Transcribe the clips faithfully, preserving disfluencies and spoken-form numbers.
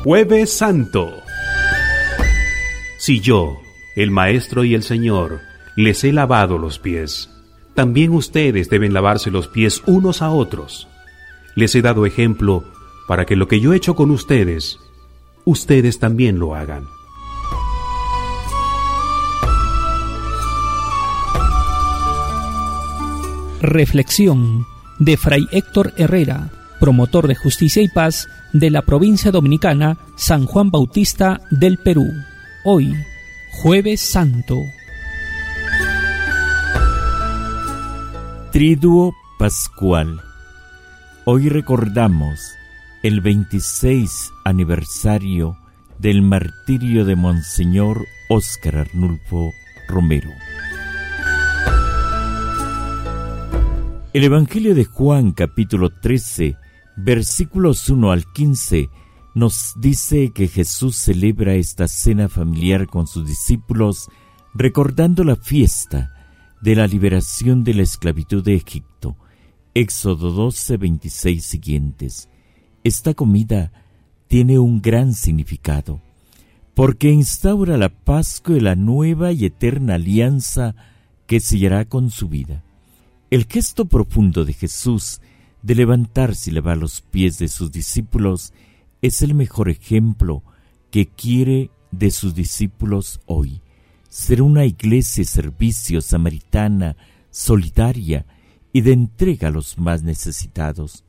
Jueves Santo. Si yo, el Maestro y el Señor, les he lavado los pies, también ustedes deben lavarse los pies unos a otros. Les he dado ejemplo para que lo que yo he hecho con ustedes, ustedes también lo hagan. Reflexión de Fray Héctor Herrera, promotor de justicia y paz de la provincia dominicana San Juan Bautista del Perú. Hoy, Jueves Santo. Triduo Pascual. Hoy recordamos el veintiséis aniversario del martirio de Monseñor Óscar Arnulfo Romero. El Evangelio de Juan, capítulo trece, versículos uno al quince, nos dice que Jesús celebra esta cena familiar con sus discípulos, recordando la fiesta de la liberación de la esclavitud de Egipto. Éxodo doce, veintiséis siguientes. Esta comida tiene un gran significado, porque instaura la Pascua y la nueva y eterna alianza que sellará con su vida. El gesto profundo de Jesús de levantarse y lavar los pies de sus discípulos es el mejor ejemplo que quiere de sus discípulos hoy. Ser una iglesia de servicio samaritana, solidaria y de entrega a los más necesitados.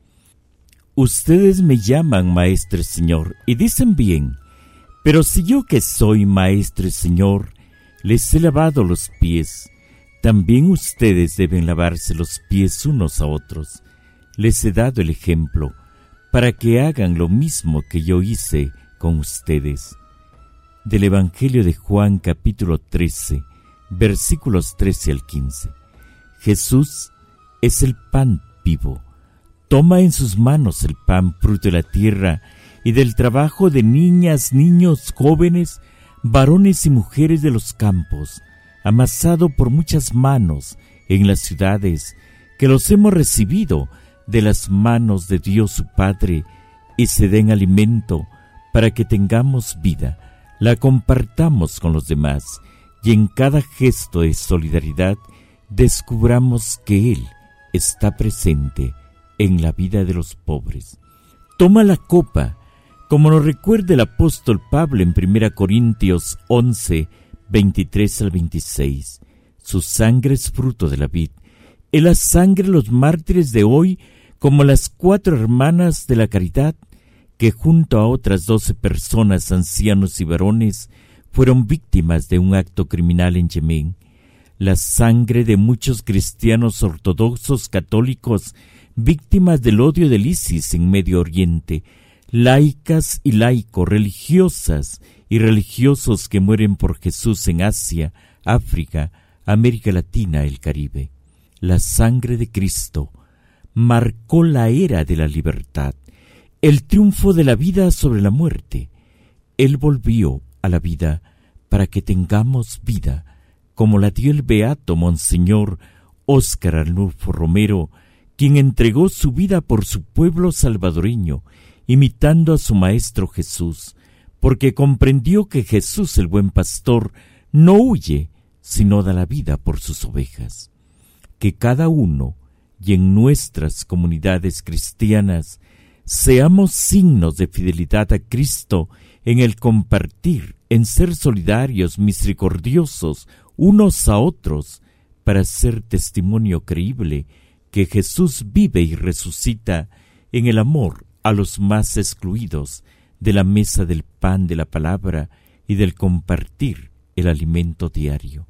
Ustedes me llaman Maestro y Señor, y dicen bien, pero si yo que soy Maestro y Señor, les he lavado los pies, también ustedes deben lavarse los pies unos a otros. Les he dado el ejemplo para que hagan lo mismo que yo hice con ustedes. Del Evangelio de Juan, capítulo trece, versículos trece al quince. Jesús es el pan vivo. Toma en sus manos el pan fruto de la tierra y del trabajo de niñas, niños, jóvenes, varones y mujeres de los campos, amasado por muchas manos en las ciudades, que los hemos recibido de las manos de Dios su Padre, y se den alimento para que tengamos vida, la compartamos con los demás, y en cada gesto de solidaridad descubramos que Él está presente en la vida de los pobres. Toma la copa, como nos recuerda el apóstol Pablo en primera Corintios once, veintitrés al veintiséis. Su sangre es fruto de la vid. Es la sangre de los mártires de hoy, como las cuatro hermanas de la caridad, que junto a otras doce personas, ancianos y varones, fueron víctimas de un acto criminal en Yemen. La sangre de muchos cristianos ortodoxos católicos, víctimas del odio del ISIS en Medio Oriente, laicas y laicos, religiosas y religiosos que mueren por Jesús en Asia, África, América Latina, el Caribe. La sangre de Cristo marcó la era de la libertad, el triunfo de la vida sobre la muerte. Él volvió a la vida para que tengamos vida, como la dio el beato Monseñor Óscar Arnulfo Romero, quien entregó su vida por su pueblo salvadoreño, imitando a su Maestro Jesús, porque comprendió que Jesús, el buen pastor, no huye, sino da la vida por sus ovejas. Que cada uno, y en nuestras comunidades cristianas, seamos signos de fidelidad a Cristo en el compartir, en ser solidarios, misericordiosos unos a otros, para ser testimonio creíble que Jesús vive y resucita en el amor a los más excluidos de la mesa del pan de la palabra y del compartir el alimento diario.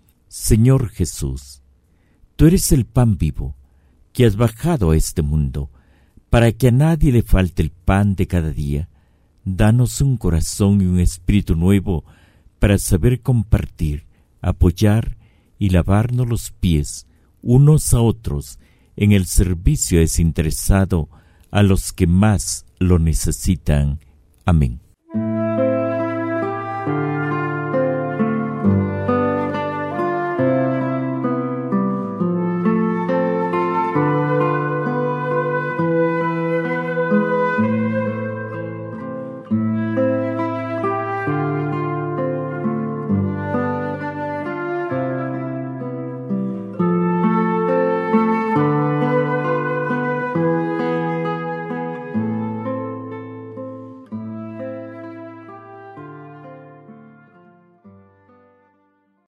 Señor Jesús, tú eres el pan vivo que has bajado a este mundo para que a nadie le falte el pan de cada día. Danos un corazón y un espíritu nuevo para saber compartir, apoyar y lavarnos los pies unos a otros en el servicio desinteresado a los que más lo necesitan. Amén.